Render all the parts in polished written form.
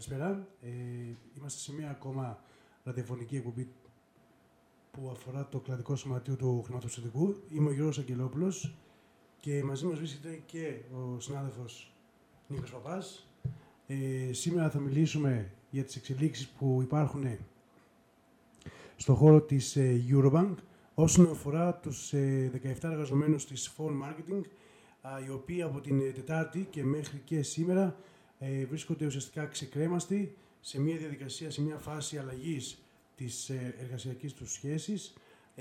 Καλησπέρα. Είμαστε σε μία ακόμα ραδιοφωνική εκπομπή που αφορά το κλαδικό σωματείο του χρηματοπιστωτικού. Είμαι ο Γιώργος Αγγελόπουλος και μαζί μας βρίσκεται και ο συνάδελφος Νίκος Παπάς. Σήμερα θα μιλήσουμε για τις εξελίξεις που υπάρχουν στον χώρο της Eurobank όσον αφορά τους 17 εργαζομένους της Phone Marketing, οι οποίοι από την Τετάρτη και μέχρι και σήμερα βρίσκονται ουσιαστικά ξεκρέμαστοι σε μια διαδικασία, σε μια φάση αλλαγής της εργασιακής τους σχέσης,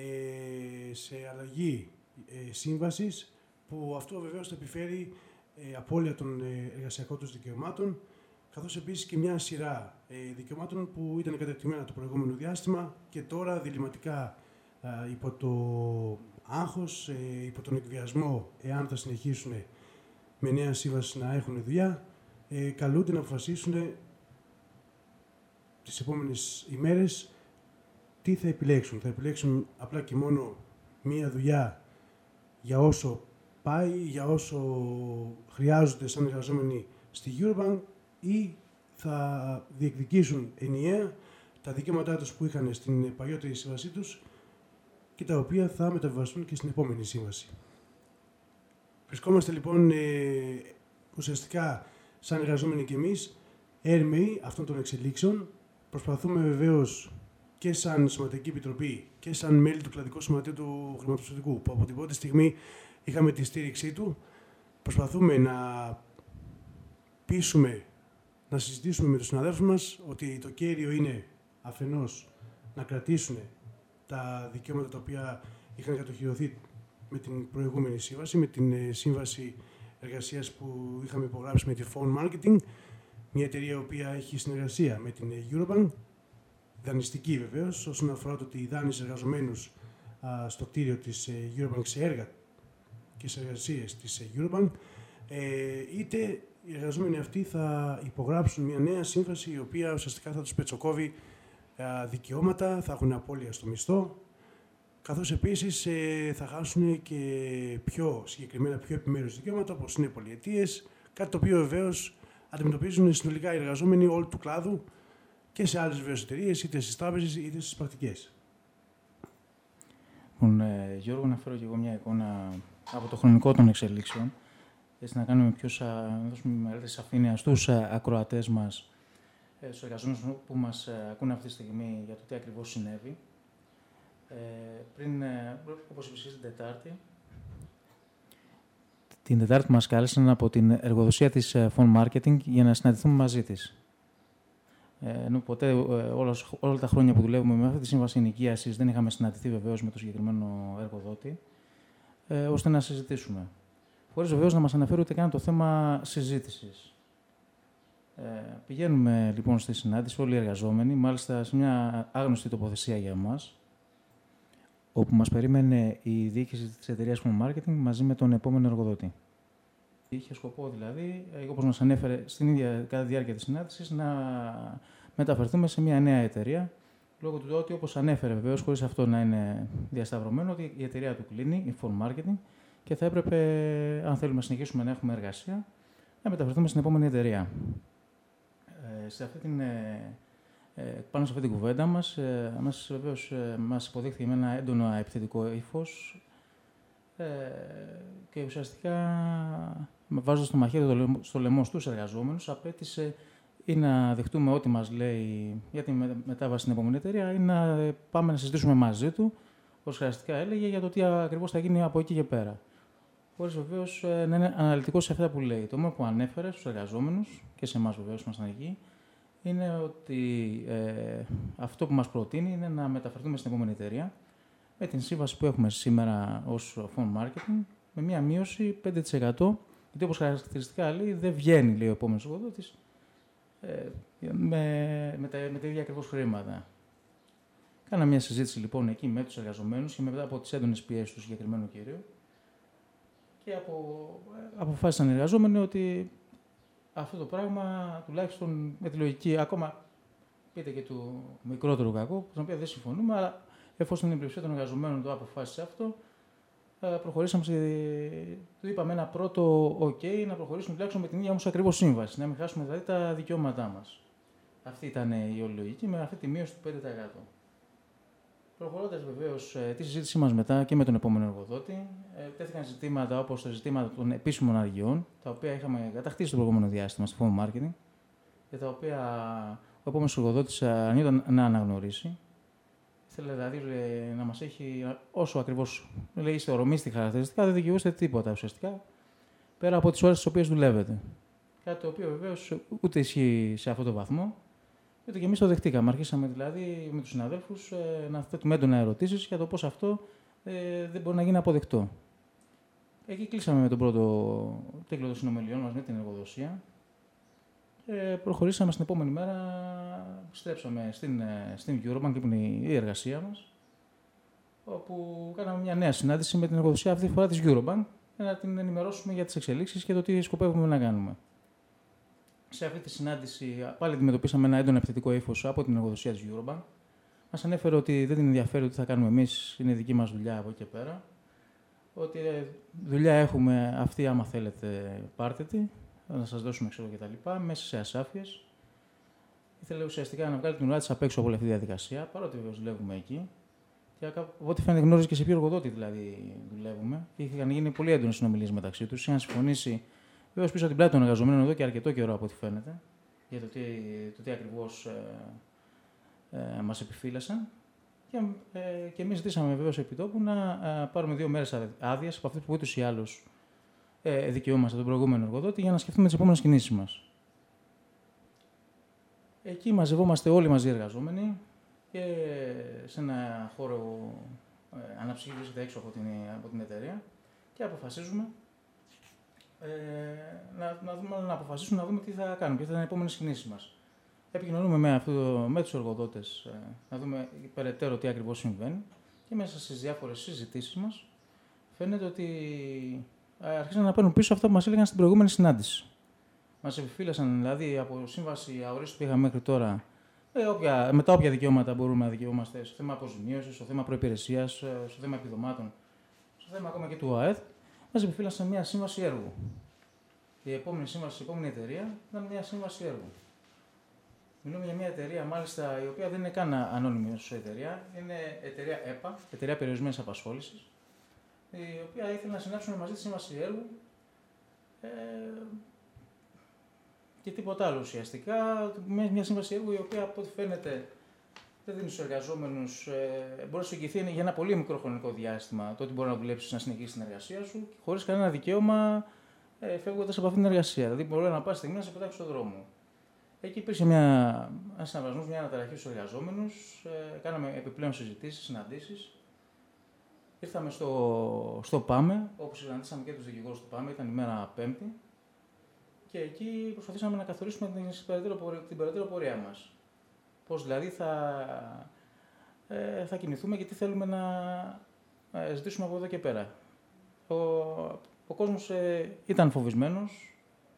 σε αλλαγή σύμβασης, που αυτό βεβαίως θα επιφέρει απώλεια των εργασιακών τους δικαιωμάτων, καθώς επίσης και μια σειρά δικαιωμάτων που ήταν κατακτημένα το προηγούμενο διάστημα και τώρα διλημματικά υπό το άγχος, υπό τον εκβιασμό, εάν θα συνεχίσουν με νέα σύμβαση να έχουν δουλειά, καλούνται να αποφασίσουν τις επόμενες ημέρες τι θα επιλέξουν. Θα επιλέξουν απλά και μόνο μία δουλειά για όσο πάει, για όσο χρειάζονται σαν εργαζόμενοι στη Eurobank, ή θα διεκδικήσουν ενιαία τα δικαιώματά τους που είχαν στην παλιότερη σύμβασή τους και τα οποία θα μεταβιβαστούν και στην επόμενη σύμβαση. Βρισκόμαστε λοιπόν ουσιαστικά σαν εργαζόμενοι και εμείς έρμεοι αυτών των εξελίξεων. Προσπαθούμε βεβαίως και σαν Σωματική Επιτροπή και σαν μέλη του κλαδικού σωματείου του χρηματοπιστωτικού, που από την πρώτη στιγμή είχαμε τη στήριξή του, προσπαθούμε να πείσουμε, να συζητήσουμε με τους συναδέλφους μας ότι το κέριο είναι αφενός να κρατήσουν τα δικαιώματα τα οποία είχαν κατοχυρωθεί με την προηγούμενη σύμβαση, με την σύμβαση εργασίας που είχαμε υπογράψει με τη Phone Marketing, μια εταιρεία η οποία έχει συνεργασία με την Eurobank, δανειστική βεβαίως, όσον αφορά το ότι δάνεισε εργαζομένους στο κτίριο της Eurobank, σε έργα και σε εργασίες της Eurobank, είτε οι εργαζόμενοι αυτοί θα υπογράψουν μια νέα σύμβαση η οποία ουσιαστικά θα τους πετσοκόβει δικαιώματα, θα έχουν απώλεια στο μισθό, καθώς επίσης θα χάσουν και πιο συγκεκριμένα, πιο επιμέρους δικαιώματα, όπως είναι πολυετίες, κάτι το οποίο βεβαίως αντιμετωπίζουν συνολικά οι εργαζόμενοι όλου του κλάδου και σε άλλες βεβαίως εταιρείες, είτε στις τράπεζες είτε στις πρακτικές. Λοιπόν, Γιώργο, να φέρω και εγώ μια εικόνα από το χρονικό των εξελίξεων, έτσι να κάνουμε να δώσουμε μεγαλύτερη σαφήνεια στους ακροατές μας, στους εργαζόμενους που μας ακούνε αυτή τη στιγμή για το τι ακριβώς συνέβη. Όπως είπες την Τετάρτη, μας κάλεσαν από την εργοδοσία της Phone Marketing για να συναντηθούμε μαζί της. Ενώ ποτέ όλα τα χρόνια που δουλεύουμε με αυτή τη σύμβαση ενοικίασης δεν είχαμε συναντηθεί βεβαίως με το συγκεκριμένο εργοδότη, ώστε να συζητήσουμε. Χωρίς βεβαίως να μας αναφέρει ούτε καν το θέμα συζήτησης. Πηγαίνουμε λοιπόν στη συνάντηση όλοι οι εργαζόμενοι, μάλιστα σε μια άγνωστη τοποθεσία για εμάς, όπου μας περίμενε η διοίκηση της εταιρείας Phone Marketing μαζί με τον επόμενο εργοδότη. Είχε σκοπό δηλαδή, όπως μας ανέφερε κατά τη διάρκεια της συνάντησης, να μεταφερθούμε σε μια νέα εταιρεία, λόγω του ότι, όπως ανέφερε βεβαίως, χωρίς αυτό να είναι διασταυρωμένο, ότι η εταιρεία του κλείνει, η Phone Marketing, και θα έπρεπε, αν θέλουμε να συνεχίσουμε να έχουμε εργασία, να μεταφερθούμε στην επόμενη εταιρεία. Πάνω σε αυτή την κουβέντα μας υποδείχθηκε με ένα έντονο επιθετικό ύφος και ουσιαστικά, βάζοντας το μαχαίρι στο λαιμό στους εργαζόμενους, απέτησε ή να δεχτούμε ό,τι μας λέει για τη μετάβαση στην επόμενη εταιρεία, ή να πάμε να συζητήσουμε μαζί του, όπως ουσιαστικά έλεγε, για το τι ακριβώς θα γίνει από εκεί και πέρα. Χωρίς βεβαίως να είναι αναλυτικός σε αυτά που λέει. Το μόνο που ανέφερε στους εργαζόμενους και σε εμάς βεβαίως που ήμασταν εκεί, είναι ότι αυτό που μας προτείνει είναι να μεταφερθούμε στην επόμενη εταιρεία με την σύμβαση που έχουμε σήμερα ως Phone Marketing, με μία μείωση 5%, γιατί όπως χαρακτηριστικά λέει δεν βγαίνει, λέει ο επόμενος εργοδότης, με τα ίδια ακριβώς χρήματα. Κάνα μια συζήτηση λοιπόν εκεί με τους εργαζομένους και μετά από τις έντονες πιέσεις του συγκεκριμένου κυρίου, και αποφάσισαν οι εργαζόμενοι ότι αυτό το πράγμα, τουλάχιστον με τη λογική, ακόμα πείτε και του μικρότερου κακού, στον οποίο δεν συμφωνούμε, αλλά εφόσον η πλειοψηφία των εργαζομένων το αποφάσισε αυτό, προχωρήσαμε του είπαμε ένα πρώτο OK, να προχωρήσουμε τουλάχιστον με την ίδια όμως ακριβώς σύμβαση, να μην χάσουμε δηλαδή τα δικαιώματά μας. Αυτή ήταν η όλη λογική με αυτή τη μείωση του 5%. Προχωρώντας βεβαίως τη συζήτησή μας μετά και με τον επόμενο εργοδότη, τέθηκαν ζητήματα όπως τα ζητήματα των επίσημων αργιών, τα οποία είχαμε κατακτήσει το προηγούμενο διάστημα στο phone marketing, για τα οποία ο επόμενος εργοδότης αρνιόταν να αναγνωρίσει. Ήθελε δηλαδή να μας έχει όσο ακριβώς λέει, είστε ορομίστη χαρακτηριστικά, δεν δικαιούστε τίποτα ουσιαστικά, πέρα από τις ώρες τις οποίες δουλεύετε. Κάτι το οποίο βεβαίως ούτε ισχύει σε αυτό το βαθμό. Ούτε και εμείς το δεχτήκαμε. Αρχίσαμε δηλαδή με τους συναδέλφους να θέτουμε έντονα ερωτήσεις για το πώς αυτό δεν μπορεί να γίνει αποδεκτό. Εκεί κλείσαμε με τον πρώτο κύκλο των συνομιλιών μας με την εργοδοσία. Προχωρήσαμε στην επόμενη μέρα, στρέψαμε στην Eurobank, που είναι η εργασία μας, όπου κάναμε μια νέα συνάντηση με την εργοδοσία αυτή τη φορά της Eurobank για να την ενημερώσουμε για τις εξελίξεις και το τι σκοπεύουμε να κάνουμε. Σε αυτή τη συνάντηση πάλι αντιμετωπίσαμε ένα έντονο επιθετικό ύφος από την εργοδοσία της Eurobank. Μας ανέφερε ότι δεν την ενδιαφέρει τι θα κάνουμε εμείς, είναι δική μας δουλειά από εκεί και πέρα. Ότι δουλειά έχουμε αυτή, άμα θέλετε, πάρτε τη, θα σας δώσουμε ξέρω και τα λοιπά, μέσα σε ασάφειες. Ήθελε ουσιαστικά να βγάλει την ουρά της απ' έξω από όλη αυτή τη διαδικασία, παρότι βεβαίως δουλεύουμε εκεί. Και από ό,τι φαίνεται γνώριζε και σε ποιο εργοδότη δηλαδή δουλεύουμε. Και είχαν γίνει πολύ έντονες συνομιλίες μεταξύ τους. Είχαν συμφωνήσει. Βέβαια, πίσω από την πλάτη των εργαζομένων εδώ και αρκετό καιρό από ό,τι φαίνεται, για το τι ακριβώς μας επιφύλασαν. Και εμείς ζητήσαμε βεβαίως επί τόπου να πάρουμε 2 μέρες άδειας από αυτές που ούτως ή άλλως δικαιούμαστε τον προηγούμενο εργοδότη για να σκεφτούμε τις επόμενες κινήσεις μας. Εκεί μαζευόμαστε όλοι μαζί οι εργαζόμενοι και σε ένα χώρο αναψυχή βρίσκεται έξω από την εταιρεία και αποφασίζουμε. Να δούμε τι θα κάνουμε, ποιες θα είναι οι επόμενες κινήσεις μας. Επικοινωνούμε με τους εργοδότες, να δούμε περαιτέρω τι ακριβώς συμβαίνει και μέσα στις διάφορες συζητήσεις μας φαίνεται ότι αρχίσαν να παίρνουν πίσω αυτό που μας έλεγαν στην προηγούμενη συνάντηση. Μας επιφύλασαν δηλαδή από σύμβαση αορίστου που είχαμε μέχρι τώρα με τα όποια δικαιώματα μπορούμε να δικαιούμαστε στο θέμα αποζημίωσης, στο θέμα προϋπηρεσίας, στο θέμα επιδομάτων, στο θέμα ακόμα και του ΟΑΕΔ. Μας επιφύλασαν μια σύμβαση έργου. Η επόμενη εταιρεία ήταν μια σύμβαση έργου. Μιλούμε για μια εταιρεία, μάλιστα, η οποία δεν είναι καν ανώνυμη ως εταιρεία. Είναι εταιρεία ΕΠΑ, εταιρεία περιορισμένης απασχόλησης, η οποία ήθελε να συνάψουμε μαζί τη σύμβαση έργου και τίποτα άλλο ουσιαστικά. Μια σύμβαση έργου η οποία, από ό,τι φαίνεται, δεν δίνει στους εργαζόμενους, μπορεί να σου εγγυηθεί για ένα πολύ μικρό χρονικό διάστημα το ότι μπορεί να δουλέψεις, να συνεχίσεις την εργασία σου, χωρίς κανένα δικαίωμα φεύγοντας από αυτήν την εργασία. Δηλαδή, μπορεί να πας στιγμή να σε πετάξει στον δρόμο. Εκεί υπήρξε ένα συναβασμός, μια αναταραχή στους εργαζόμενους. Κάναμε επιπλέον συζητήσεις, συναντήσεις. Ήρθαμε στο ΠΑΜΕ, όπου συναντήσαμε και τους δικηγόρους του ΠΑΜΕ, ήταν η μέρα Πέμπτη. Και εκεί προσπαθήσαμε να καθορίσουμε την περαιτέρω πορεία μας. Πώς δηλαδή θα κινηθούμε και τι θέλουμε να ζητήσουμε από εδώ και πέρα. Ο κόσμος ήταν φοβισμένος,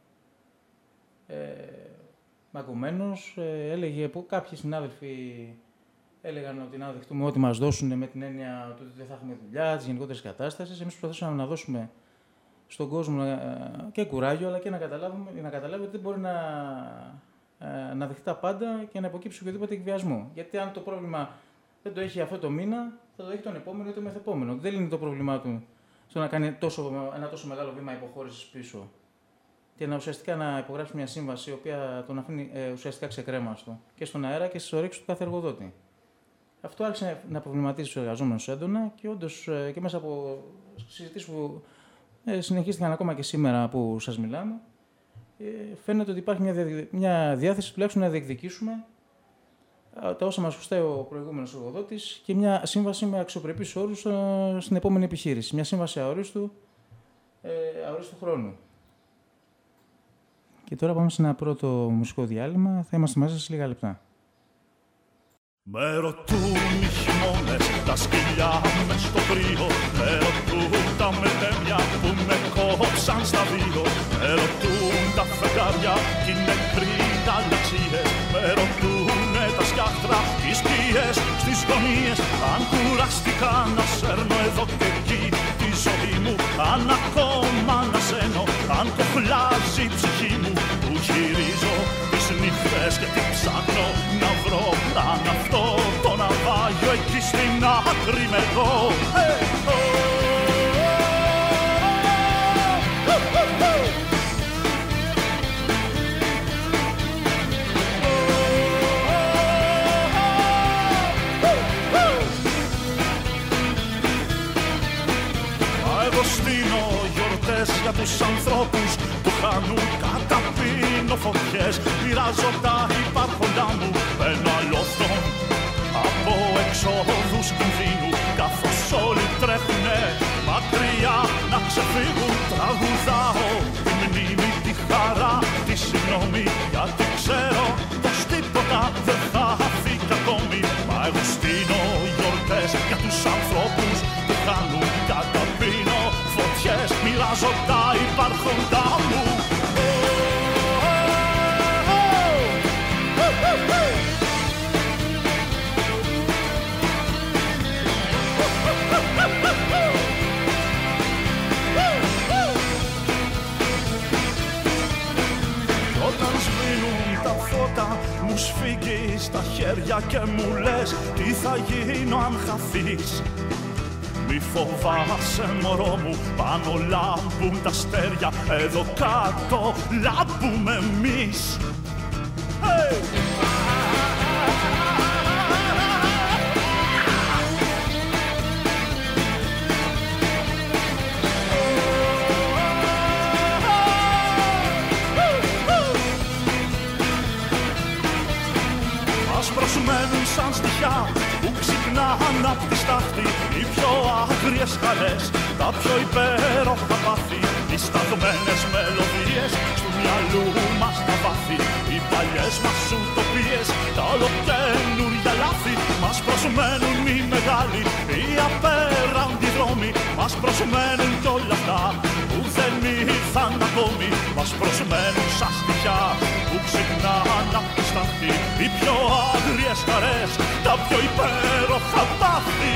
μαγκωμένος, κάποιοι συνάδελφοι έλεγαν ότι να δεχτούμε ό,τι μας δώσουν με την έννοια ότι δεν θα έχουμε δουλειά, της γενικότερης κατάστασης. Εμείς προσπαθήσαμε να δώσουμε στον κόσμο και κουράγιο, αλλά και να καταλάβει ότι δεν μπορεί να δεχτεί τα πάντα και να υποκύψει οποιοδήποτε εκβιασμό. Γιατί αν το πρόβλημα δεν το έχει αυτό το μήνα, θα το έχει τον επόμενο ή το μεθεπόμενο. Δεν λύνει το πρόβλημά του στο να κάνει ένα τόσο μεγάλο βήμα υποχώρησης πίσω. Και ουσιαστικά να υπογράψει μια σύμβαση η οποία τον αφήνει ουσιαστικά ξεκρέμαστο και στον αέρα και στις ορέξεις του κάθε εργοδότη. Αυτό άρχισε να προβληματίζει τους εργαζόμενους έντονα και όντως και μέσα από συζητήσεις που συνεχίστηκαν ακόμα και σήμερα που σας μιλάμε, φαίνεται ότι υπάρχει μια διάθεση τουλάχιστον να διεκδικήσουμε τα όσα μας χρωστάει ο προηγούμενος εργοδότης και μια σύμβαση με αξιοπρεπείς όρους στην επόμενη επιχείρηση. Μια σύμβαση αορίστου χρόνου. Και τώρα πάμε σε ένα πρώτο μουσικό διάλειμμα. Θα είμαστε μαζί σας λίγα λεπτά. Με ρωτούν οι χειμώνες, τα σκυλιά μες στο κρύο. Με ρωτούν τα μετέμια που με κόψαν στα δύο. Με ρωτούν τα φεγγάρια κι οι νεκροί τα λεξίες. Με ρωτούνε τα σκιάχτρα, οι σκιές στις γωνίες. Αν κουραστικά να σέρνω εδώ και εκεί τη ζωή μου. Αν ακόμα να σένω, αν κοχλάζει η ψυχή μου. Που γυρίζω τις νύχτες λες και τι ψάχνω να βρω. Αν αυτό το ναυάγιο εκεί στην άκρη με δω. Στείνω γιορτές για τους ανθρώπους που χάνουν κατά πίνω φωτιές. Μοιράζω τα υπάρχοντά μου ένα αλόφθον από εξόδους κινδύνου. Καθώς όλοι τρέχουνε μακριά να ξεφύγουν, τραγουδάω τη μνήμη, τη χαρά, τη συγγνώμη, γιατί ξέρω πως τίποτα δεν θα φύγει ακόμη. Μα εγώ στείνω γιορτές για τους ανθρώπους που χάνουν κατά πίνω φωτιές. Μοιράζω τα υπάρχοντά μου. Όταν σβήνουν τα φώτα μου σφίγγεις τα χέρια και μου λες τι θα γίνω αν χαθείς. Μη φοβάσαι μωρό μου, πάνω λάμπουν τα αστέρια, εδώ κάτω λάμπουμε εμείς. Hey! Μας προσμένουν σαν στοιχιά που ξυπνάνε απ' τη στάχτη, οι πιο άγριες χαρές, τα πιο υπέροχα πάθη, οι σταγμένες μελωδίες στο μυαλού μας τα βάθη, οι παλιές μας ουτοπίες, τα ολοκαίνουρια λάθη. Μας προσμένουν οι μεγάλοι, οι απέραντοι δρόμοι, μας προσμένουν κι όλα αυτά που δεν ήρθαν ακόμη. Μας προσμένουν σαν στοιχιά που ξυπνάνε απ' τη στάχτη, οι πιο άγριες χαρές, τα πιο υπέροχα πάθη.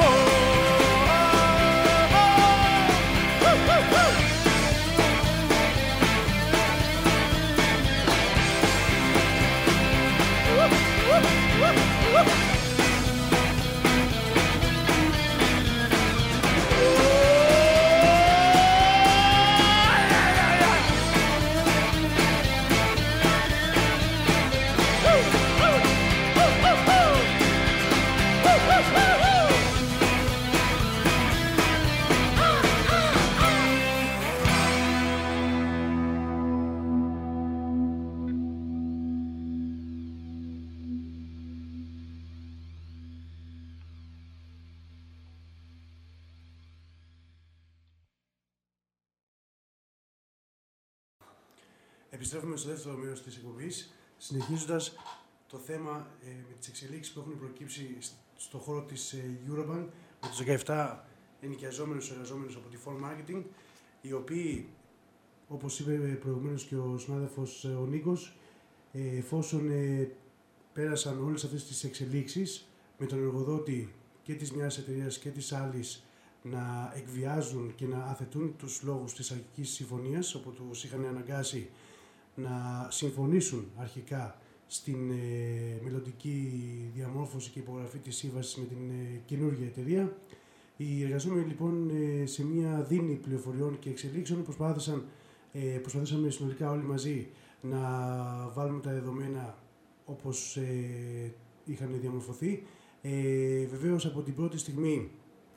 Επιστρέφουμε στο δεύτερο μέρος της εκπομπής, συνεχίζοντας το θέμα με τις εξελίξεις που έχουν προκύψει στον χώρο της Eurobank με τους 17 ενοικιαζόμενους εργαζόμενους από τη Form Marketing, οι οποίοι, όπως είπε προηγουμένως και ο συνάδελφος ο Νίκος, εφόσον πέρασαν όλες αυτές τις εξελίξεις με τον εργοδότη και της μιας εταιρείας και της άλλης να εκβιάζουν και να αθετούν τους λόγους της αρχικής συμφωνίας, όπου τους είχαν αναγκάσει να συμφωνήσουν αρχικά στην μελλοντική διαμόρφωση και υπογραφή της σύμβασης με την καινούργια εταιρεία. Οι εργαζόμενοι λοιπόν σε μια δίνη πληροφοριών και εξελίξεων προσπαθήσαμε συνολικά όλοι μαζί να βάλουμε τα δεδομένα όπως είχαν διαμορφωθεί. Βεβαίως από την πρώτη στιγμή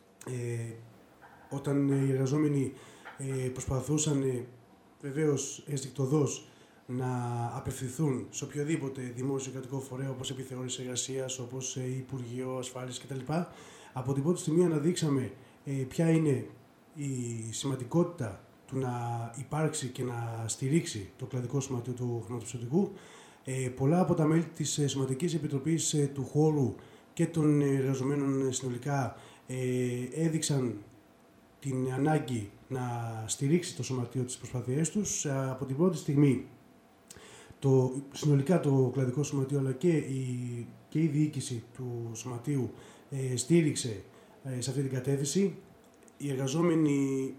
όταν οι εργαζόμενοι προσπαθούσαν βεβαίως αισθηκτοδός να απευθυνθούν σε οποιοδήποτε δημόσιο κρατικό φορέα, όπως επιθεώρηση εργασίας, όπως Υπουργείο Ασφάλειας κτλ. Από την πρώτη στιγμή αναδείξαμε ποια είναι η σημαντικότητα του να υπάρξει και να στηρίξει το κλαδικό σωματείο του χρηματοπιστωτικού. Πολλά από τα μέλη της Σωματικής Επιτροπής του χώρου και των εργαζομένων συνολικά έδειξαν την ανάγκη να στηρίξει το σωματείο τις προσπάθειές τους. Από την πρώτη στιγμή συνολικά το κλαδικό σωματείο αλλά και η διοίκηση του σωματείου στήριξε σε αυτή την κατεύθυνση. Οι εργαζόμενοι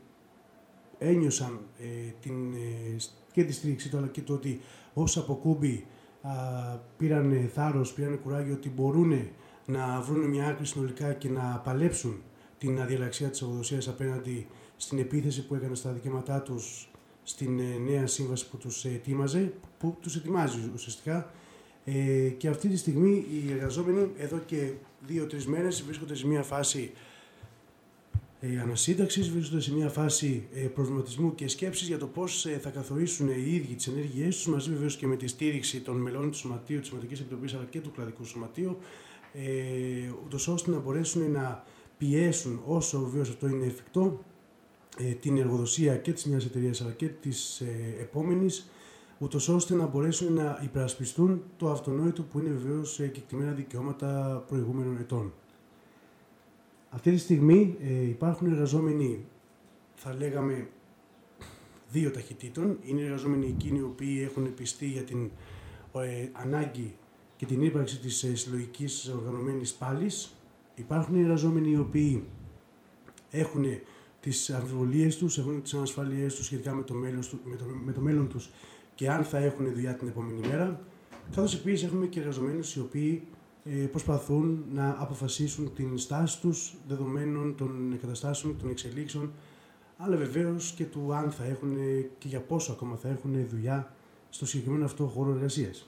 ένιωσαν και τη στήριξη του αλλά και το ότι ως αποκούμπι πήραν θάρρος, πήραν κουράγιο ότι μπορούν να βρουν μια άκρη συνολικά και να παλέψουν την αδιαλαξία της εργοδοσίας απέναντι στην επίθεση που έκανε στα δικαιώματά τους στην νέα σύμβαση που τους ετοιμάζει ουσιαστικά. Και αυτή τη στιγμή οι εργαζόμενοι εδώ και 2-3 μέρες βρίσκονται σε μια φάση ανασύνταξης, βρίσκονται σε μια φάση προβληματισμού και σκέψης για το πώς θα καθορίσουν οι ίδιοι τις ενέργειές τους, μαζί βεβαίως και με τη στήριξη των μελών του Σωματείου, της Σωματικής Επιτροπής αλλά και του Κλαδικού Σωματείου, ούτως ώστε να μπορέσουν να πιέσουν όσο βεβαίως αυτό είναι εφικτό την εργοδοσία και της μιας εταιρείας αλλά και της επόμενης, ούτως ώστε να μπορέσουν να υπερασπιστούν το αυτονόητο που είναι βεβαίως κεκτημένα δικαιώματα προηγούμενων ετών. Αυτή τη στιγμή υπάρχουν εργαζόμενοι, θα λέγαμε, 2 ταχυτήτων. Είναι εργαζόμενοι εκείνοι οι οποίοι έχουν πιστεί για την ανάγκη και την ύπαρξη της συλλογικής οργανωμένης πάλης. Υπάρχουν εργαζόμενοι οι οποίοι έχουν τις αμφιβολίες τους, έχουν τις ανασφάλειές τους σχετικά με το μέλλον τους και αν θα έχουν δουλειά την επόμενη μέρα. Καθώς επίσης έχουμε και εργαζομένους οι οποίοι προσπαθούν να αποφασίσουν την στάση τους δεδομένων των καταστάσεων, των εξελίξεων, αλλά βεβαίως και του αν θα έχουν και για πόσο ακόμα θα έχουν δουλειά στο συγκεκριμένο αυτό χώρο εργασίας.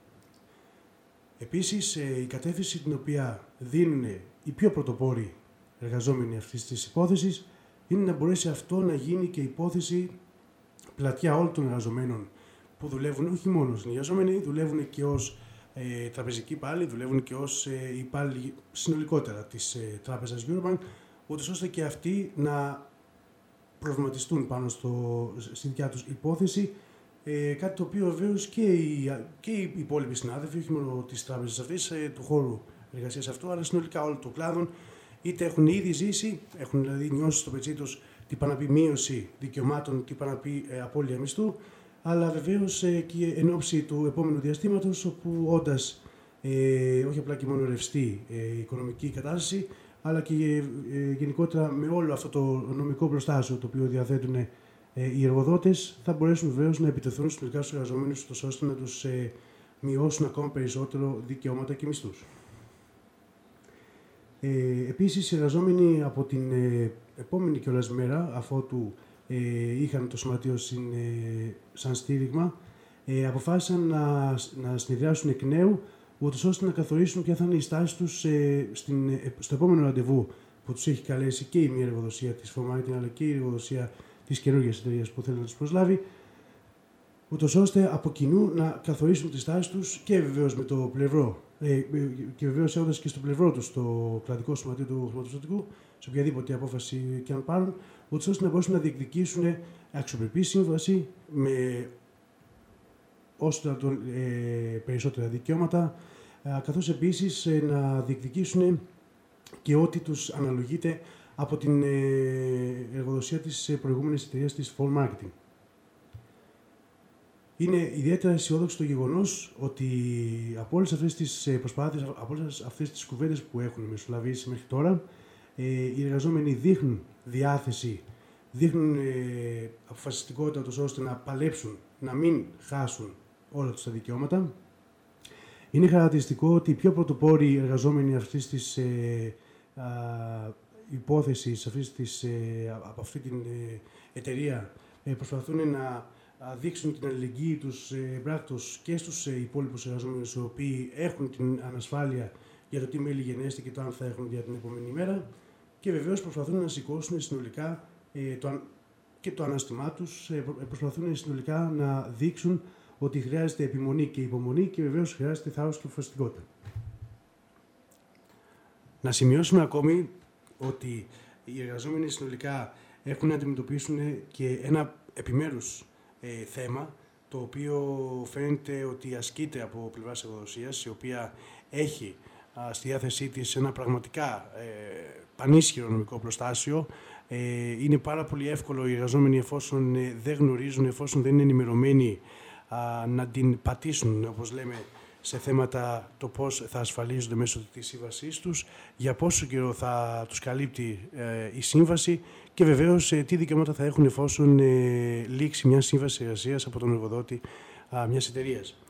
Επίσης, η κατεύθυνση την οποία δίνουν οι πιο πρωτοπόροι εργαζόμενοι αυτής της υπόθεσης είναι να μπορέσει αυτό να γίνει και υπόθεση πλατιά όλων των εργαζομένων που δουλεύουν όχι μόνο ως νοικιαζόμενοι, δουλεύουν και ως τραπεζικοί υπάλληλοι, δουλεύουν και ως υπάλληλοι συνολικότερα της τράπεζας Eurobank, ούτως ώστε και αυτοί να προβληματιστούν πάνω στη δικιά τους υπόθεση, κάτι το οποίο βεβαίως και οι υπόλοιποι συνάδελφοι, όχι μόνο της τράπεζας αυτής, του χώρου εργασίας αυτού, αλλά συνολικά όλων των κλάδων, είτε έχουν ήδη ζήσει, έχουν δηλαδή νιώσει στο πετσί τους τι πάνε να πει μείωση δικαιωμάτων, τι πάνε να πει απώλεια μισθού, αλλά βεβαίως και εν ώψη του επόμενου διαστήματος, όπου όντας όχι απλά και μόνο ρευστή η οικονομική κατάσταση, αλλά και γενικότερα με όλο αυτό το νομικό προστάσιο το οποίο διαθέτουν οι εργοδότες, θα μπορέσουν βεβαίως να επιτεθούν συνολικά στους εργαζόμενους, ώστε να τους μειώσουν ακόμα περισσότερο δικαιώματα και μισθούς. Επίσης, οι εργαζόμενοι από την επόμενη κιόλας μέρα, αφότου είχαν το σωματείο σαν στήριγμα, αποφάσισαν να συνεδριάσουν εκ νέου, ούτως ώστε να καθορίσουν ποια θα είναι η στάση τους στο επόμενο ραντεβού που τους έχει καλέσει και η μία εργοδοσία της Formarketing αλλά και η εργοδοσία της καινούργιας εταιρείας που θέλει να τους προσλάβει, ούτως ώστε από κοινού να καθορίσουν τη στάση τους και βεβαίως με το πλευρό και βεβαίως έχοντας και στο πλευρό τους το Κλαδικό Σωματείο του Χρηματοπιστωτικού, σε οποιαδήποτε απόφαση και αν πάρουν, ούτως ώστε να μπορέσουν να διεκδικήσουν αξιοπρεπή σύμβαση με όσο το περισσότερα δικαιώματα, καθώς επίσης να διεκδικήσουν και ό,τι τους αναλογείται από την εργοδοσία της προηγούμενης εταιρείας της Formarketing. Είναι ιδιαίτερα αισιόδοξο το γεγονός ότι από όλες αυτές τις προσπάθειες, από όλες αυτές τις κουβέντες που έχουν μεσολαβήσει μέχρι τώρα, οι εργαζόμενοι δείχνουν διάθεση, δείχνουν αποφασιστικότητα ώστε να παλέψουν, να μην χάσουν όλα τους τα δικαιώματα. Είναι χαρακτηριστικό ότι οι πιο πρωτοπόροι εργαζόμενοι αυτής της υπόθεσης, από αυτή την εταιρεία, προσπαθούν να δείξουν την αλληλεγγύη τους πράκτος και στους υπόλοιπους εργαζόμενους οι οποίοι έχουν την ανασφάλεια για το τι μέλη γενέστε και το αν θα έχουν για την επόμενη μέρα και βεβαίως προσπαθούν να σηκώσουν συνολικά και το ανάστημά τους, προσπαθούν συνολικά να δείξουν ότι χρειάζεται επιμονή και υπομονή και βεβαίως χρειάζεται θάρρος και αποφασιστικότητα. Να σημειώσουμε ακόμη ότι οι εργαζόμενοι συνολικά έχουν να αντιμετωπίσουν και ένα επιμέρους θέμα, το οποίο φαίνεται ότι ασκείται από πλευράς εργοδοσίας, η οποία έχει στη διάθεσή της ένα πραγματικά πανίσχυρο νομικό προστάσιο. Είναι πάρα πολύ εύκολο οι εργαζόμενοι, εφόσον δεν γνωρίζουν, εφόσον δεν είναι ενημερωμένοι, να την πατήσουν, όπως λέμε, σε θέματα το πώς θα ασφαλίζονται μέσω της σύμβασής τους, για πόσο καιρό θα τους καλύπτει η σύμβαση και βεβαίως τι δικαιώματα θα έχουν εφόσον λήξει μια σύμβαση εργασίας από τον εργοδότη μιας εταιρείας.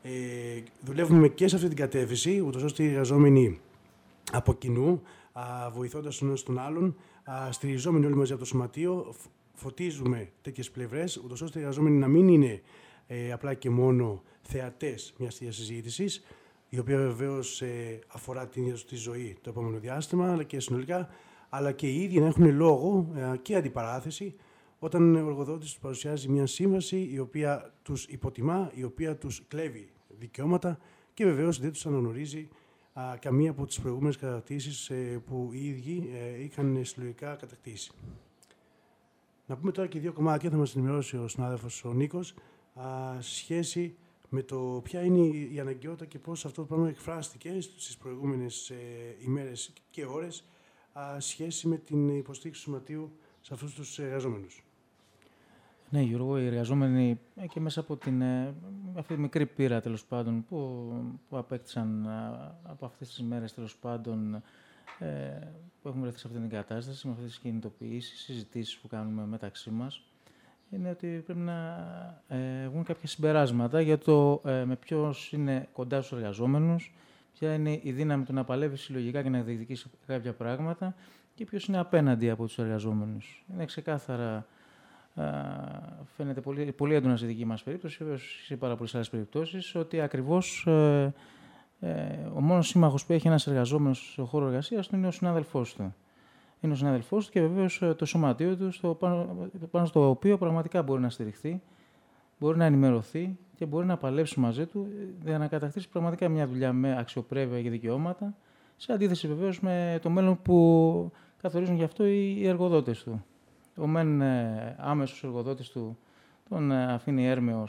Δουλεύουμε και σε αυτή την κατεύθυνση, ούτως ώστε οι εργαζόμενοι από κοινού, βοηθώντας τον ένας τον άλλον, στηριζόμενοι όλοι μαζί από το σωματείο, φωτίζουμε τέτοιες πλευρές, ούτως ώστε οι εργαζόμενοι να μην είναι απλά και μόνο θεατές μιας τέτοιας συζήτησης, η οποία βεβαίως αφορά την ίδια τη ζωή το επόμενο διάστημα, αλλά και συνολικά, αλλά και οι ίδιοι να έχουν λόγο και αντιπαράθεση όταν ο εργοδότης τους παρουσιάζει μια σύμβαση η οποία τους υποτιμά, η οποία τους κλέβει δικαιώματα και βεβαίως δεν τους αναγνωρίζει καμία από τις προηγούμενες κατακτήσεις που οι ίδιοι είχαν συλλογικά κατακτήσει. Να πούμε τώρα και δύο κομμάτια, θα μας ενημερώσει ο συνάδελφος ο Νίκος, σχέση με το ποια είναι η αναγκαιότητα και πώς αυτό το πράγμα εκφράστηκε στις προηγούμενες ημέρες και ώρες σχέση με την υποστήριξη του σωματείου σε αυτούς τους εργαζόμενους. Ναι, Γιώργο, οι εργαζόμενοι και μέσα από αυτή τη μικρή πείρα τέλος πάντων που απέκτησαν από αυτές τις ημέρες τέλος πάντων που έχουμε βρεθεί σε αυτή την κατάσταση, με αυτές τις κινητοποιήσεις, συζητήσεις που κάνουμε μεταξύ μας, είναι ότι πρέπει να βγουν κάποια συμπεράσματα για το με ποιος είναι κοντά στους εργαζόμενους, ποια είναι η δύναμη του να παλεύει συλλογικά και να διεκδικήσει κάποια πράγματα και ποιος είναι απέναντι από τους εργαζόμενους. Είναι ξεκάθαρα, φαίνεται πολύ έντονα στη δική μας περίπτωση, σε πάρα πολλές άλλες περιπτώσεις, ότι ακριβώς ο μόνος σύμμαχος που έχει ένας εργαζόμενος στον χώρο εργασίας του είναι ο συνάδελφός του. Είναι ο συνάδελφός του και βεβαίως το σωματείο του, πάνω στο οποίο πραγματικά μπορεί να στηριχθεί, μπορεί να ενημερωθεί και μπορεί να παλέψει μαζί του για να κατακτήσει πραγματικά μια δουλειά με αξιοπρέπεια και δικαιώματα, σε αντίθεση βεβαίως με το μέλλον που καθορίζουν γι' αυτό οι εργοδότες του. Ο μεν άμεσος εργοδότης του τον αφήνει έρμεο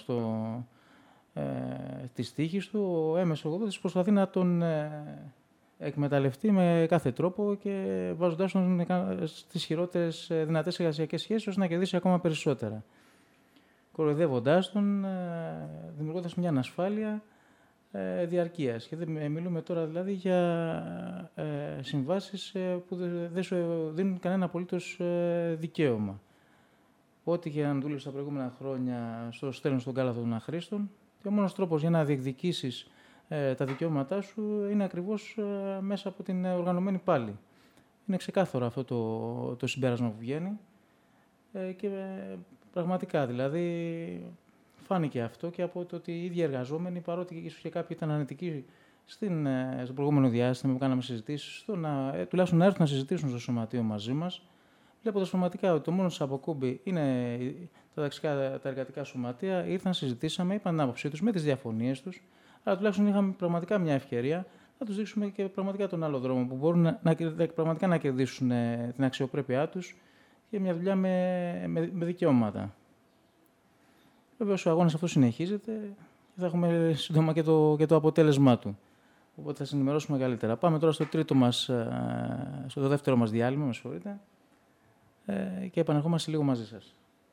της τύχης του, ο έμεσος εργοδότης προσπαθεί να τον εκμεταλλευτεί με κάθε τρόπο και βάζοντάς τον στις χειρότερες δυνατές εργασιακές σχέσεις ώστε να κερδίσει ακόμα περισσότερα. Κοροϊδεύοντάς τον, δημιουργώντας μια ανασφάλεια διαρκείας. Και μιλούμε τώρα δηλαδή για συμβάσεις που δεν σου δίνουν κανένα απολύτως δικαίωμα. Ό,τι και αν δούλεψες τα προηγούμενα χρόνια στο στέλνος στον κάλαθο των αχρήστων, και ο μόνος τρόπος για να διεκδικήσεις τα δικαιώματά σου είναι ακριβώς μέσα από την οργανωμένη πάλη. Είναι ξεκάθαρο αυτό το συμπέρασμα που βγαίνει και πραγματικά δηλαδή φάνηκε αυτό και από το ότι οι ίδιοι εργαζόμενοι, παρότι ίσως και κάποιοι ήταν αρνητικοί στο προηγούμενο διάστημα που κάναμε συζητήσεις, τουλάχιστον να έρθουν να συζητήσουν στο σωματείο μαζί μας, βλέποντας πραγματικά ότι το μόνο σας αποκούμπι είναι τα εργατικά σωματεία, ήρθαν, συζητήσαμε, είπαν την άποψή τους με τις διαφωνίες τους, αλλά τουλάχιστον είχαμε πραγματικά μια ευκαιρία να τους δείξουμε και πραγματικά τον άλλο δρόμο που μπορούν πραγματικά να κερδίσουν την αξιοπρέπειά τους και μια δουλειά με δικαιώματα. Βέβαια, ο αγώνας αυτό συνεχίζεται και θα έχουμε σύντομα και το αποτέλεσμά του. Οπότε θα σας ενημερώσουμε καλύτερα. Πάμε τώρα στο δεύτερο μας διάλειμμα, με συγχωρείτε, και επανερχόμαστε λίγο μαζί σας.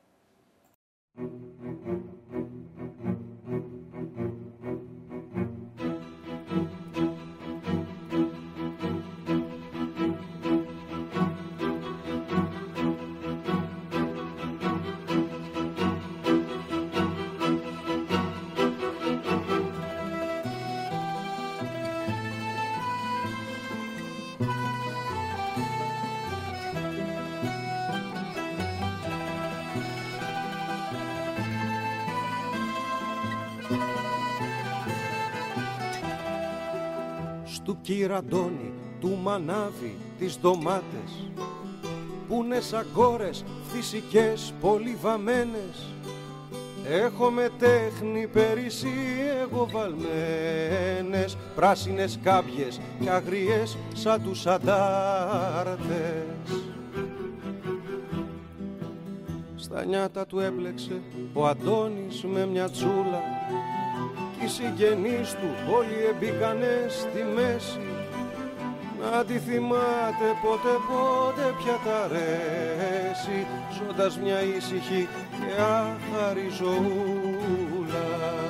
Του κυραντώνει, του μανάβει τις ντομάτες που είναι σαν κόρες φυσικές πολύ βαμμένες. Έχω με τέχνη πέρυσι εγώ βαλμένες, πράσινες κάμπιες και αγριές σαν τους αντάρτες. Στα νιάτα του έπλεξε ο Αντώνης με μια τσούλα κι οι συγγενείς του όλοι εμπήκανε στη μέση. Να τη θυμάται πότε πια τα αρέσει, ζώντας μια ήσυχη και άχαρη ζωούλα.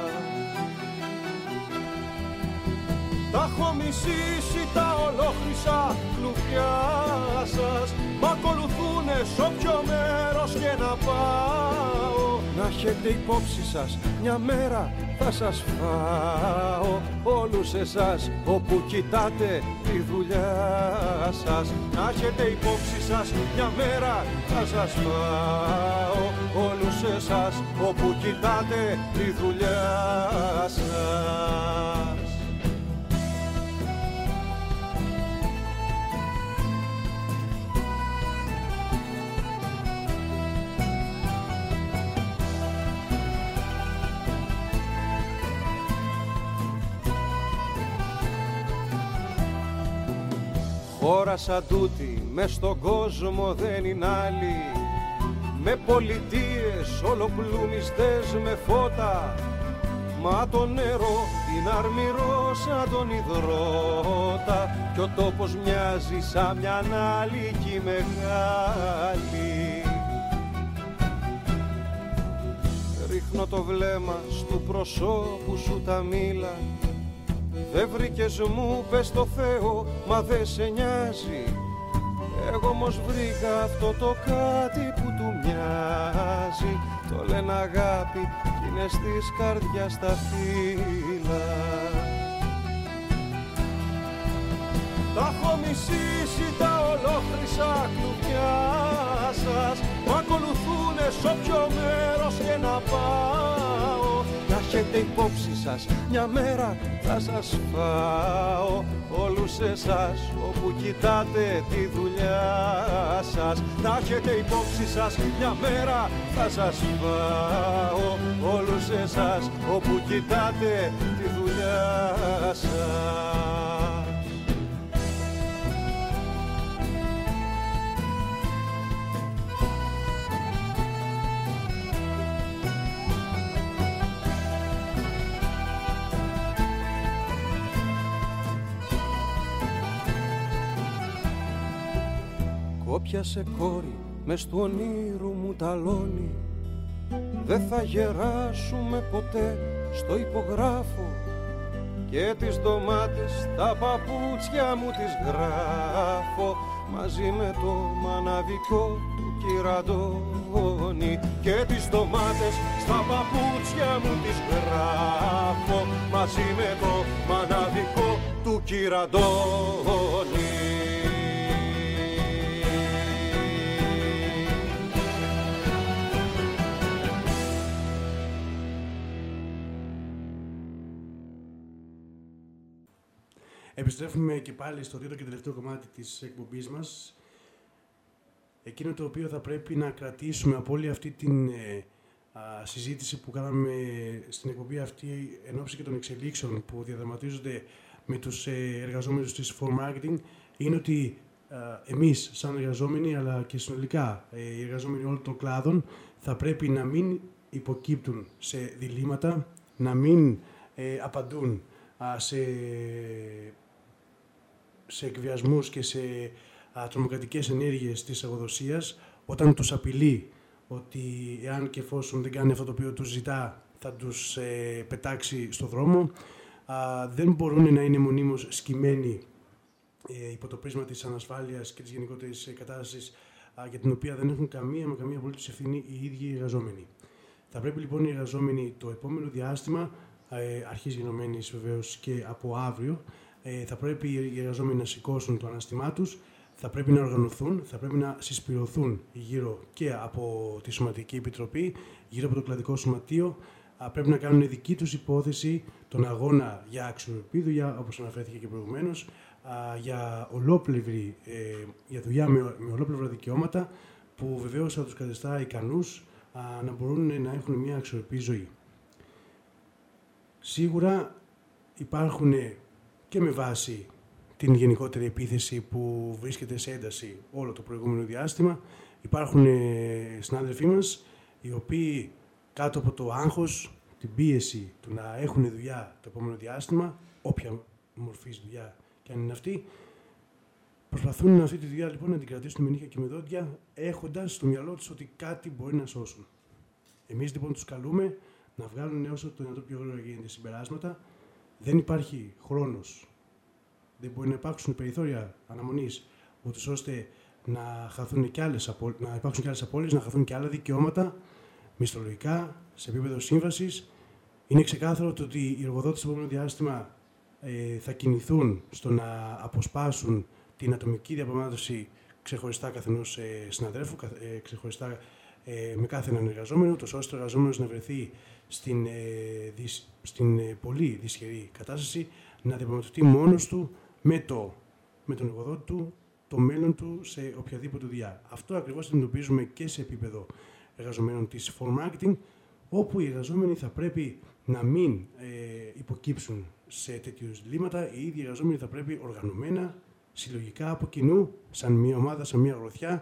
Τα έχω μισήσει τα ολόχρυσα κλουβιά σας, μ' ακολουθούνε σ' όποιο μέρος και να πάω. Να έχετε υπόψη σας, μια μέρα θα σας φάω όλους εσάς όπου κοιτάτε τη δουλειά σας. Να έχετε υπόψη σας μια μέρα θα σας φάω όλους εσάς όπου κοιτάτε τη δουλειά σας. Χώρα σαν τούτη μες στον κόσμο δεν είναι άλλη, με πολιτείες ολοπλουμιστές με φώτα. Μα το νερό είναι αρμυρό σαν τον υδρότα κι ο τόπος μοιάζει σαν μια ανάλικη μεγάλη. Ρίχνω το βλέμμα στου προσώπου σου τα μήλα. Δεν βρήκες μου, πες το Θεό, μα δεν σε νοιάζει. Εγώ όμως βρήκα αυτό το κάτι που του μοιάζει. Το λένε αγάπη κι είναι στις καρδιάς τα φύλλα. Τα έχω μισήσει τα ολόχρυσα κλουβιά σας. Μ' ακολουθούνε σ' όποιο μέρος και να πάω. Να έχετε υπόψη σας μια μέρα θα σας φάω όλους εσάς όπου κοιτάτε τη δουλειά σας. Να έχετε υπόψη σας μια μέρα θα σας φάω όλους εσάς όπου κοιτάτε τη δουλειά σας. Κόπιασε κόρη μες του ονείρου μου ταλόνι. Δεν θα γεράσουμε ποτέ στο υπογράφω. Και τις ντομάτες τα παπούτσια μου τις γράφω μαζί με το μαναβικό του κυραντώνει. Και τις ντομάτες στα παπούτσια μου τις γράφω μαζί με το μαναβικό του κυραντώνει. Επιστρέφουμε και πάλι στο τρίτο και τελευταίο κομμάτι της εκπομπής μας. Εκείνο το οποίο θα πρέπει να κρατήσουμε από όλη αυτή την συζήτηση που κάναμε στην εκπομπή αυτή εν ώψη και των εξελίξεων που διαδραματίζονται με τους εργαζόμενους της For Marketing είναι ότι εμείς σαν εργαζόμενοι αλλά και συνολικά οι εργαζόμενοι όλων των κλάδων θα πρέπει να μην υποκύπτουν σε διλήμματα, να μην απαντούν σε εκβιασμούς και σε τρομοκρατικές ενέργειες της εργοδοσίας όταν τους απειλεί ότι εάν και εφόσον δεν κάνει αυτό το οποίο τους ζητά θα τους πετάξει στο δρόμο. Δεν μπορούν να είναι μονίμως σκυμμένοι υπό το πρίσμα της ανασφάλειας και της γενικότερης κατάστασης για την οποία δεν έχουν καμία απολύτως ευθύνη οι ίδιοι οι εργαζόμενοι. Θα πρέπει λοιπόν οι εργαζόμενοι το επόμενο διάστημα, αρχής γενομένης βεβαίως και από αύριο, θα πρέπει οι εργαζόμενοι να σηκώσουν το ανάστημά τους, θα πρέπει να οργανωθούν, θα πρέπει να συσπηρωθούν γύρω και από τη Σωματική Επιτροπή, γύρω από το Κλαδικό Σωματείο, πρέπει να κάνουν δική τους υπόθεση τον αγώνα για αξιοπρεπή δουλειά, όπως αναφέρθηκε και προηγουμένως, για δουλειά με ολόπλευρα δικαιώματα, που βεβαίως θα τους καθιστά ικανούς να μπορούν να έχουν μια αξιοπρεπή ζωή. Σίγουρα υπάρχουν και με βάση την γενικότερη επίθεση που βρίσκεται σε ένταση όλο το προηγούμενο διάστημα, υπάρχουν συνάδελφοί μας οι οποίοι κάτω από το άγχος, την πίεση του να έχουν δουλειά το επόμενο διάστημα, όποια μορφής δουλειά και αν είναι αυτή, προσπαθούν αυτή τη δουλειά λοιπόν να την κρατήσουν με νύχια και με δόντια, έχοντας στο μυαλό τους ότι κάτι μπορεί να σώσουν. Εμείς λοιπόν τους καλούμε να βγάλουν όσο το δυνατό πιο γρήγορα γίνεται συμπεράσματα. Δεν υπάρχει χρόνος, δεν μπορεί να υπάρξουν περιθώρια αναμονής, ούτως ώστε να υπάρξουν και άλλες απώλειες, να χαθούν και άλλα δικαιώματα μισθολογικά, σε επίπεδο σύμβασης Είναι ξεκάθαρο ότι οι εργοδότες στο επόμενο διάστημα θα κινηθούν στο να αποσπάσουν την ατομική διαπραγμάτευση ξεχωριστά καθενός συναδέλφου, ξεχωριστά με κάθε έναν εργαζόμενο, τόσο ώστε ο εργαζόμενος να βρεθεί στην πολύ δυσχερή κατάσταση να διαπραγματευτεί μόνος του με τον εργοδότη του το μέλλον του σε οποιαδήποτε δουλειά. Αυτό ακριβώς αντιμετωπίζουμε και σε επίπεδο εργαζομένων της Form Marketing, όπου οι εργαζόμενοι θα πρέπει να μην υποκύψουν σε τέτοιου διλήμματα. Οι ίδιοι εργαζόμενοι θα πρέπει οργανωμένα, συλλογικά, από κοινού, σαν μια ομάδα, σαν μια γροθιά,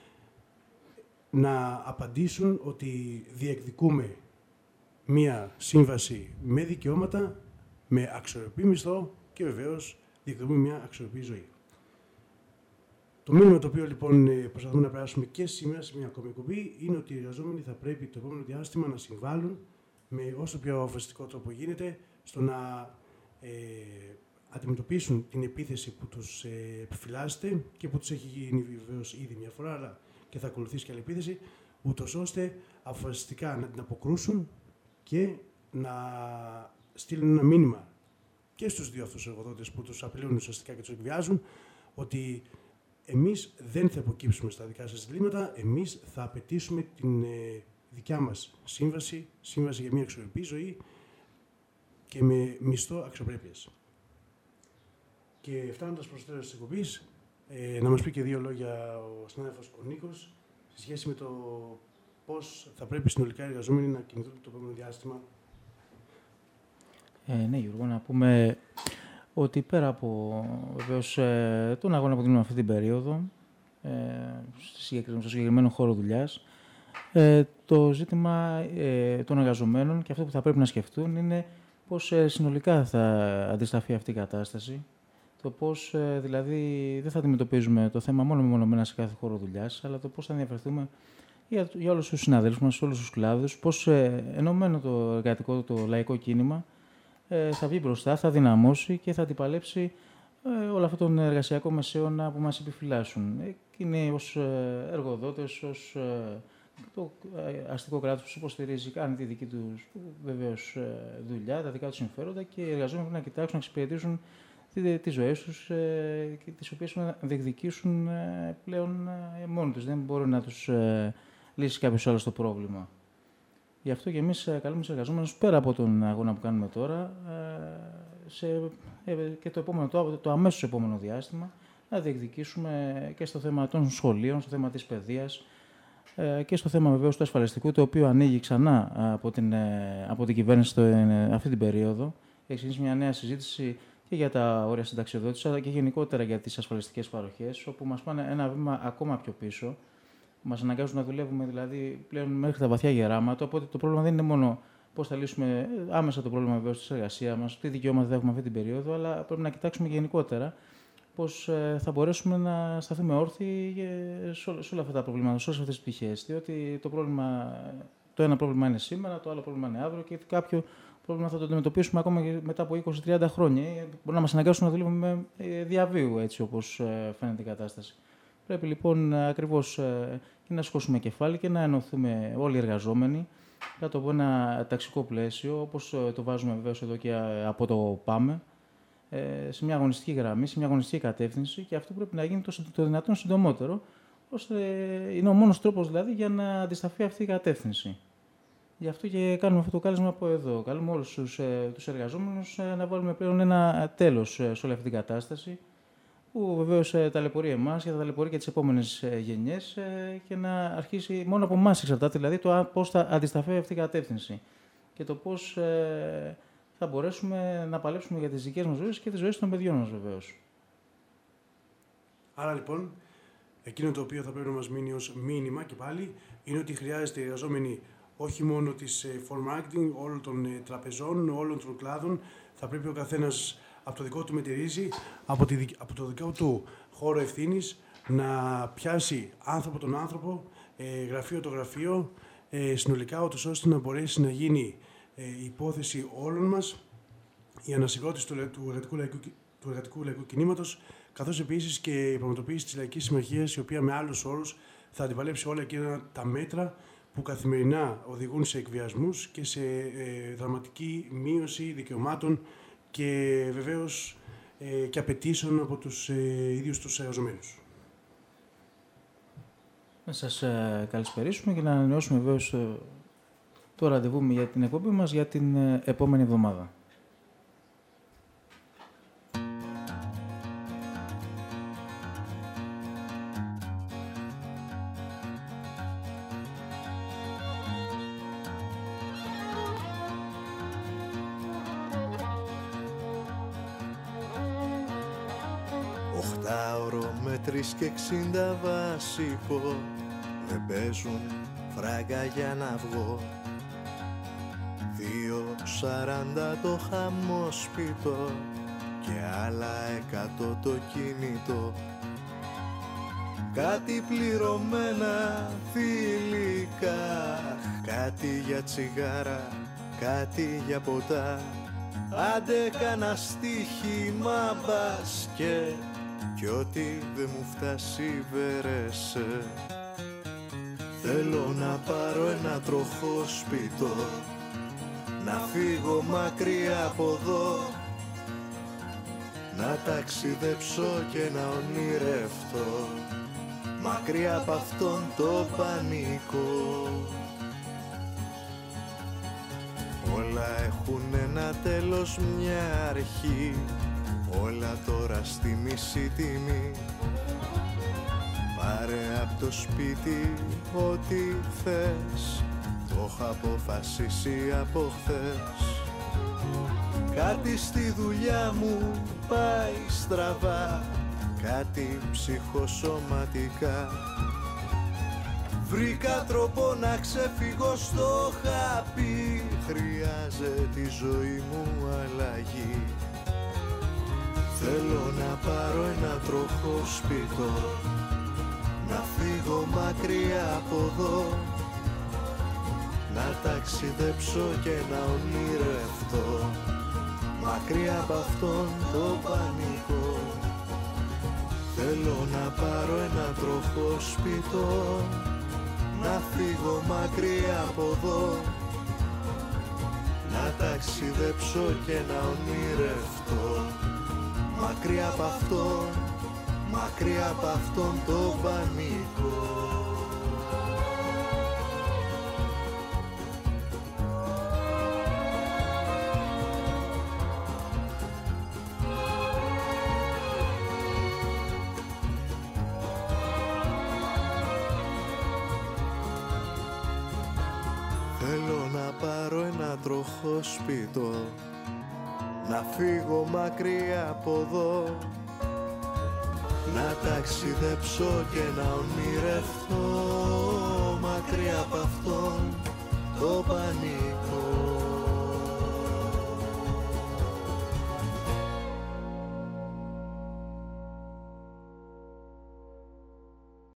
να απαντήσουν ότι διεκδικούμε μια σύμβαση με δικαιώματα, με αξιοπρεπή μισθό και βεβαίως διεκδικούμε μια αξιοπρεπή ζωή. Το μήνυμα το οποίο λοιπόν προσπαθούμε να περάσουμε και σήμερα σε μια ακόμη εκπομπή είναι ότι οι εργαζόμενοι θα πρέπει το επόμενο διάστημα να συμβάλλουν με όσο πιο αποφασιστικό τρόπο γίνεται στο να αντιμετωπίσουν την επίθεση που τους επιφυλάσσεται και που τους έχει γίνει βεβαίως ήδη μια φορά, αλλά και θα ακολουθήσει και άλλη επίθεση, ούτως ώστε αποφασιστικά να την αποκρούσουν και να στείλουν ένα μήνυμα και στους δύο αυτούς εργοδότες που τους απειλούν ουσιαστικά και τους εκβιάζουν, ότι εμείς δεν θα υποκύψουμε στα δικά σας διλήμματα, εμείς θα απαιτήσουμε την δικιά μας σύμβαση για μια αξιοπρεπή ζωή και με μισθό αξιοπρέπειας. Και φτάνοντας προς το τέλος της εκπομπής, να μας πει και δύο λόγια ο συνάδελφος ο Νίκος σε σχέση με το πώς θα πρέπει συνολικά οι εργαζόμενοι να κινηθούν το επόμενο διάστημα. Ναι, Γιώργο, να πούμε ότι πέρα από βεβαίως τον αγώνα που δίνουμε αυτή την περίοδο, στο συγκεκριμένο χώρο δουλειάς, το ζήτημα των εργαζομένων και αυτό που θα πρέπει να σκεφτούν είναι πώς συνολικά θα αντισταθεί αυτή η κατάσταση. Το πώς δηλαδή δεν θα αντιμετωπίζουμε το θέμα μόνο μεμονωμένα σε κάθε χώρο δουλειάς, αλλά το πώς θα ενδιαφερθούμε για όλους τους συναδέλφους μας, σε όλους τους κλάδους, πώς ενωμένο το εργατικό, το λαϊκό κίνημα θα βγει μπροστά, θα δυναμώσει και θα αντιπαλέψει όλο αυτό τον εργασιακό μεσαίωνα που μας επιφυλάσσουν. Είναι ως εργοδότες, ως το αστικό κράτος που υποστηρίζει, κάνει τη δική του βεβαίως δουλειά, τα δικά του συμφέροντα και οι εργαζόμενοι να κοιτάξουν, να εξυπηρετήσουν τις ζωές τους, τις οποίες να διεκδικήσουν πλέον μόνοι τους. Δεν μπορεί να τους λύσει κάποιος άλλος το πρόβλημα. Γι' αυτό και εμείς καλούμε τους εργαζόμενους πέρα από τον αγώνα που κάνουμε τώρα και το αμέσως επόμενο διάστημα να διεκδικήσουμε και στο θέμα των σχολείων, στο θέμα της παιδείας και στο θέμα βεβαίως του ασφαλιστικού, το οποίο ανοίγει ξανά από την κυβέρνηση αυτή την περίοδο. Έχει ξεκινήσει μια νέα συζήτηση και για τα όρια συνταξιοδότησης, αλλά και γενικότερα για τις ασφαλιστικές παροχές, όπου μας πάνε ένα βήμα ακόμα πιο πίσω. Μας αναγκάζουν να δουλεύουμε δηλαδή πλέον μέχρι τα βαθιά γεράματα. Οπότε το πρόβλημα δεν είναι μόνο πώς θα λύσουμε άμεσα το πρόβλημα βεβαίως της εργασίας μας, τι δικαιώματα θα έχουμε αυτή την περίοδο, αλλά πρέπει να κοιτάξουμε γενικότερα πώς θα μπορέσουμε να σταθούμε όρθιοι σε όλα αυτά τα προβλήματα, σε όλες αυτές τις πτυχές. Διότι το ένα πρόβλημα είναι σήμερα, το άλλο πρόβλημα είναι αύριο και κάποιο πρόβλημα θα το αντιμετωπίσουμε ακόμα και μετά από 20-30 χρόνια. Μπορεί να μας αναγκάσουν να δουλεύουμε διαβίου, έτσι όπως φαίνεται η κατάσταση. Πρέπει λοιπόν ακριβώς να σηκώσουμε κεφάλι και να ενωθούμε όλοι οι εργαζόμενοι κάτω από ένα ταξικό πλαίσιο, όπως το βάζουμε βεβαίως εδώ και από το ΠΑΜΕ, σε μια αγωνιστική γραμμή, σε μια αγωνιστική κατεύθυνση και αυτό πρέπει να γίνει το δυνατόν συντομότερο, ώστε είναι ο μόνος τρόπος δηλαδή για να αντισταθεί αυτή η κατεύθυνση. Γι' αυτό και κάνουμε αυτό το κάλεσμα από εδώ. Καλούμε όλους τους εργαζόμενους να βάλουμε πλέον ένα τέλος σε όλη αυτή την κατάσταση, που βεβαίως ταλαιπωρεί εμάς και θα ταλαιπωρεί και τις επόμενες γενιές και να αρχίσει μόνο από εμάς εξαρτάται, δηλαδή το πώς θα αντισταθεί αυτή η κατεύθυνση και το πώς θα μπορέσουμε να παλέψουμε για τις δικές μας ζωές και τις ζωές των παιδιών μας βεβαίως. Άρα λοιπόν, εκείνο το οποίο θα πρέπει να μας μείνει ως μήνυμα και πάλι είναι ότι χρειάζεται οι εργαζόμενοι όχι μόνο της Form Marketing, όλων των τραπεζών, όλων των κλάδων, θα πρέπει ο καθένας από το δικό του μετερίζει, από το δικό του χώρο ευθύνης, να πιάσει άνθρωπο τον άνθρωπο, γραφείο το γραφείο, συνολικά, ώστε να μπορέσει να γίνει η υπόθεση όλων μας, η ανασυγκρότηση του εργατικού λαϊκού κινήματος, καθώς επίσης και η πραγματοποίηση της Λαϊκής Συμμαχίας, η οποία με άλλους όρους θα αντιπαλέψει όλα εκείνα τα μέτρα που καθημερινά οδηγούν σε εκβιασμούς και σε δραματική μείωση δικαιωμάτων και βεβαίως και απαιτήσεων από τους ίδιους τους εργαζομένους. Να σας καλησπερίσουμε και να ανανεώσουμε βεβαίως το ραντεβού για την εκπομπή μας για την επόμενη εβδομάδα. Και 60 βασικό, δεν παίζουν φράγκα για να βγω. 2,40 το χαμόσπιτο και άλλα 100 το κινητό. Κάτι πληρωμένα θηλυκά, κάτι για τσιγάρα, κάτι για ποτά. Άντε κάνα στοίχημα μπάσκετ κι ό,τι δεν μου φτάσει βέρεσε. Θέλω να πάρω ένα τροχό σπιτό, να φύγω μακριά από εδώ, να ταξιδέψω και να ονειρευτώ, μακριά από αυτόν το πανικό. Όλα έχουν ένα τέλος, μια αρχή, όλα τώρα στη μισή τιμή. Πάρε απ' το σπίτι ό,τι θες, το είχα αποφασίσει από χθες. Κάτι στη δουλειά μου πάει στραβά, κάτι ψυχοσωματικά. Βρήκα τρόπο να ξεφύγω, στο χαπί, χρειάζεται η ζωή μου αλλαγή. Θέλω να πάρω ένα τροχό σπιτό, να φύγω μακριά από εδώ, να ταξιδέψω και να ονειρευτώ, μακριά από αυτόν το πανικό. Θέλω να πάρω ένα τροχό σπιτό, να φύγω μακριά από εδώ, να ταξιδέψω και να ονειρευτώ, μακριά από αυτόν, μακριά από αυτόν το πανικό. Θέλω να πάρω ένα τροχό σπιτό, να φύγω μακριά από εδώ, να ταξιδέψω και να ονειρευτώ, μακριά από αυτόν το πανικό.